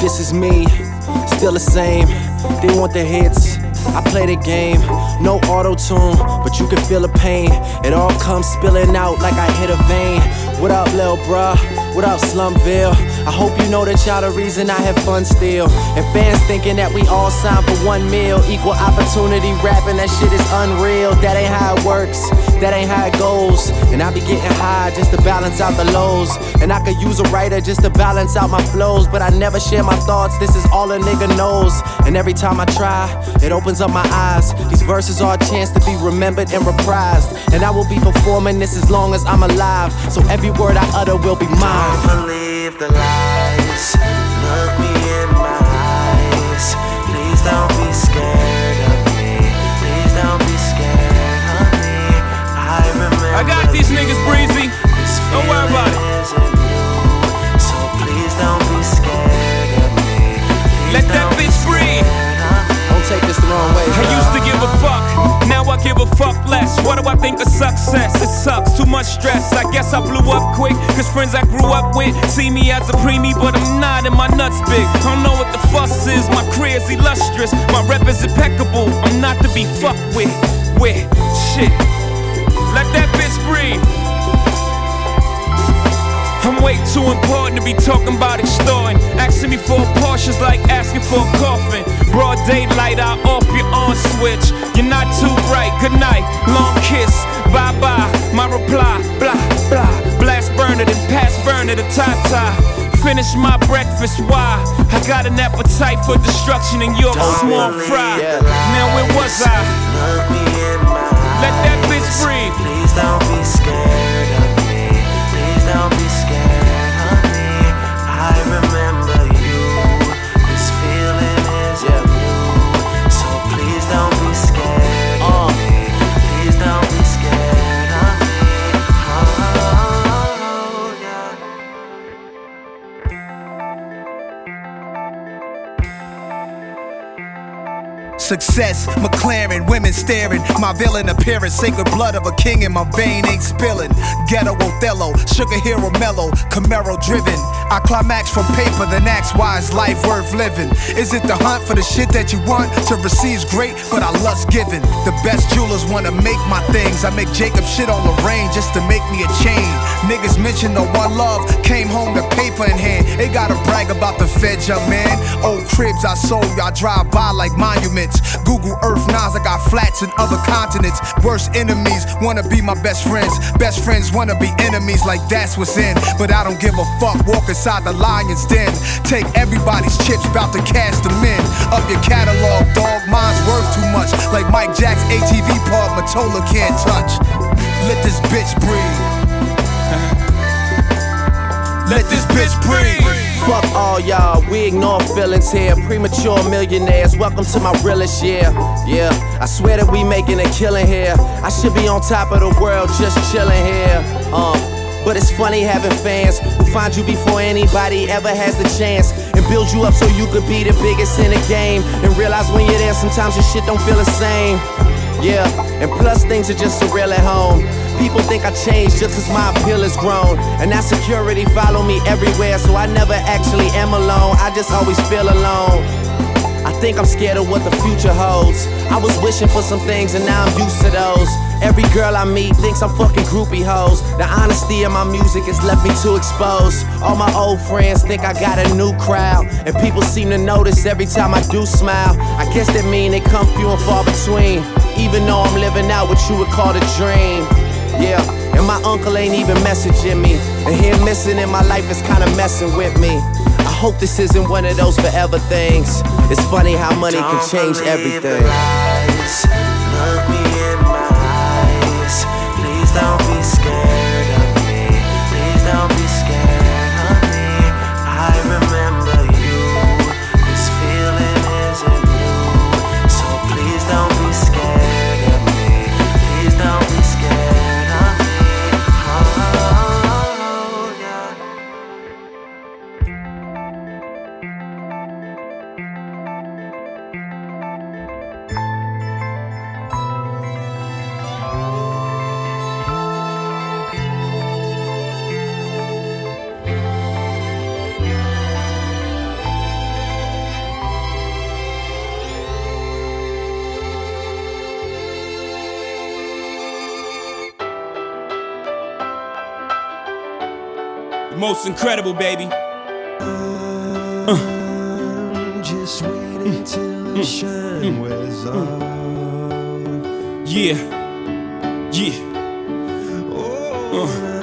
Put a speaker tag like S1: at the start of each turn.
S1: this is me, still the same. They want the hits, I play the game. No auto-tune, but you can feel the pain. It all comes spilling out like I hit a vein. What up, lil' bruh? What up, Slumville? I hope you know that y'all the reason I have fun still. And fans thinking that we all signed for 1 meal. Equal opportunity rapping, that shit is unreal. That ain't how it works, that ain't how it goes. And I be getting high just to balance out the lows. And I could use a writer just to balance out my flows. But I never share my thoughts, this is all a nigga knows. And every time I try, it opens up my eyes. These verses are a chance to be remembered and reprised. And I will be performing this as long as I'm alive. So every word I utter will be mine.
S2: Don't believe the lies, look me in my eyes. Please don't be scared of me, please don't be scared of me. I remember
S3: I got these niggas breezy, don't worry about it.
S2: So please don't be scared of me.
S3: Let that bitch breathe.
S1: Don't take this the wrong way.
S3: I used to give a fuck, now I give a fuck less. What do I think of success? It sucks, too much stress. I guess I blew up quick, cause friends I grew up with see me as a preemie, but I'm not, and my nuts big. I don't know what the fuss is, my career's illustrious, my rep is impeccable. I'm not to be fucked with shit. Let that bitch breathe. I'm way too important to be talking about extorting. Asking me for a Porsche's like asking for a coffin. Broad daylight, I off your on switch. You're not too bright, good night, long kiss, bye-bye. My reply, blah, blah. Blast burner, then pass burner to tie. Finish my breakfast, why? I got an appetite for destruction and you're a small fry. Now where was I?
S2: Look me in my eyes.
S3: Let that bitch breathe.
S2: Please don't be scared of me, please don't be scared of me. I remember you, this feeling is blue. So please don't be scared of me, please don't be scared of me. Oh, yeah.
S4: Success, McLaren, women staring. My villain appearance, sacred blood of a king in my vein ain't spilling. Ghetto Othello, sugar hero mellow, Camaro driven. I climax from paper, then ask why is life worth living? Is it the hunt for the shit that you want? To receive's great, but I lust giving. The best jewelers wanna make my things. I make Jacob shit on Lorraine just to make me a chain. Niggas mention the one love, came home to paper in hand. They gotta brag about the feds, young man. Old cribs I sold, y'all drive by like monuments. Google Earth, Nas, I got flats in other continents. Worst enemies wanna be my best friends. Best friends wanna be enemies, like that's what's in. But I don't give a fuck, walk inside the lion's den. Take everybody's chips, bout to cash them in. Up your catalog, dog, mine's worth too much. Like Mike Jack's ATV pub, Matola can't touch. Let this bitch breathe. Let this bitch breathe.
S1: Fuck all y'all, we ignore feelings here. Premature millionaires, welcome to my realest year. Yeah, I swear that we making a killing here. I should be on top of the world, just chilling here. But it's funny having fans who find you before anybody ever has the chance and build you up so you could be the biggest in the game. And realize when you're there, sometimes your shit don't feel the same. Yeah, and plus things are just surreal at home. People think I changed just cause my appeal has grown. And that security follow me everywhere, so I never actually am alone. I just always feel alone. I think I'm scared of what the future holds. I was wishing for some things and now I'm used to those. Every girl I meet thinks I'm fucking groupie hoes. The honesty in my music has left me too exposed. All my old friends think I got a new crowd, and people seem to notice every time I do smile. I guess that mean they come few and far between, even though I'm living out what you would call a dream. Yeah, and my uncle ain't even messaging me, and him missing in my life is kinda messing with me. I hope this isn't one of those forever things. It's funny how money can change everything.
S2: Look me in my eyes. Please don't be scared of me. Please don't be scared of me. I remember you. This feeling isn't new. So please don't be scared of me. Please don't be scared of me. Oh, yeah.
S3: Most incredible, baby.
S5: Just waiting till the shine wears off.
S3: Yeah. Yeah.
S5: Oh,